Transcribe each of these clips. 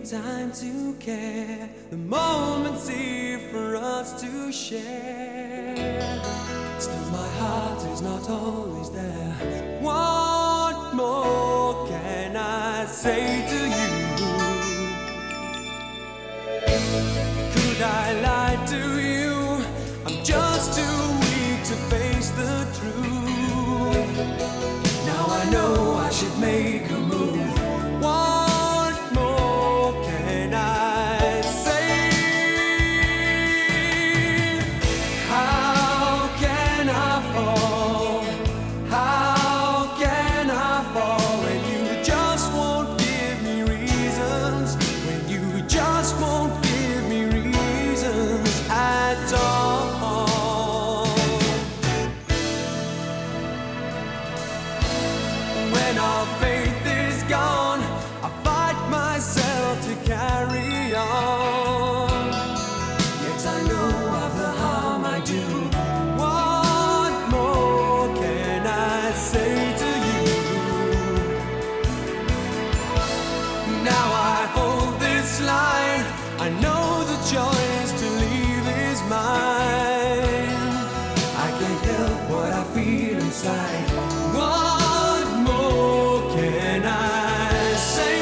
time to care. The moment's here for us to share. Still my heart is not always there. What more can I say to you? Could I lie to you? I'm just too weak to face the truth. Now I know I should make a move. What more can I say? How can I fall? How can I fall when you just won't give me reasons? When you just won't give me reasons at all. When our faith is gone, I fight myself to carry on. Yet I know of the harm I do. What more can I say to you? Now I hold this line. I know the choice to leave is mine. I can't help what I feel inside. What more can I say?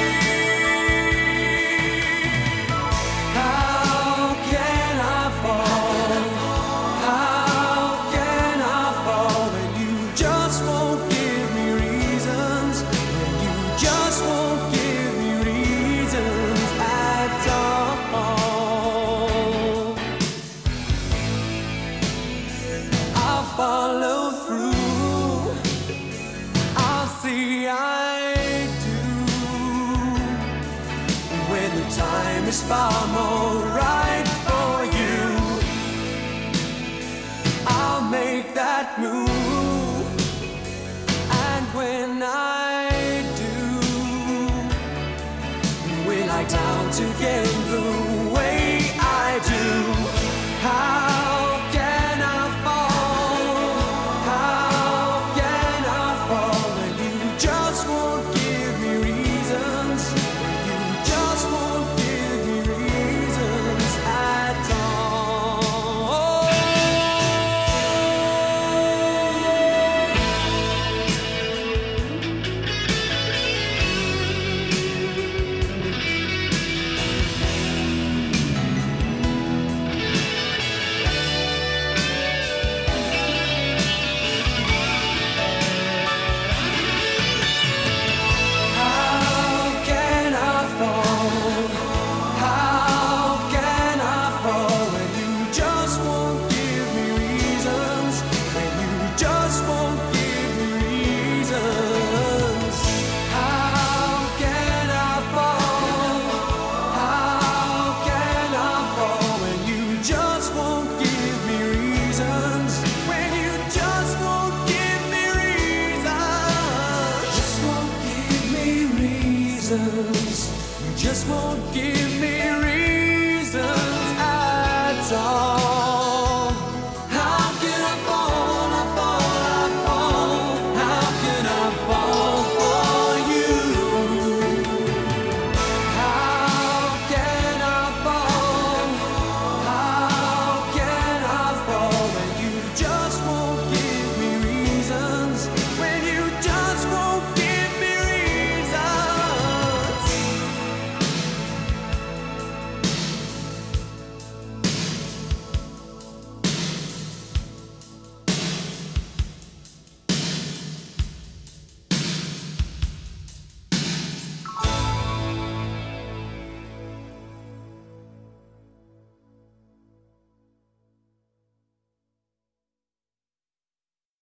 How can I fall? How can I fall when you just won't give me reasons? When you just won't give me reasons at all. I'll follow through. I'll see I do. When the time is far more right for you, I'll make that move. And when I do, we lie down together the way I do. How can I fall? How can I fall when you just won't give me reasons? When you just won't give me reasons at all. How can I fall? How can I fall when you just won't give me reasons? When you just won't give me reasons? How can I fall? How can I fall when you just won't give me reasons? When you just won't give me reasons? Just won't give me reasons. You just won't give me reasons.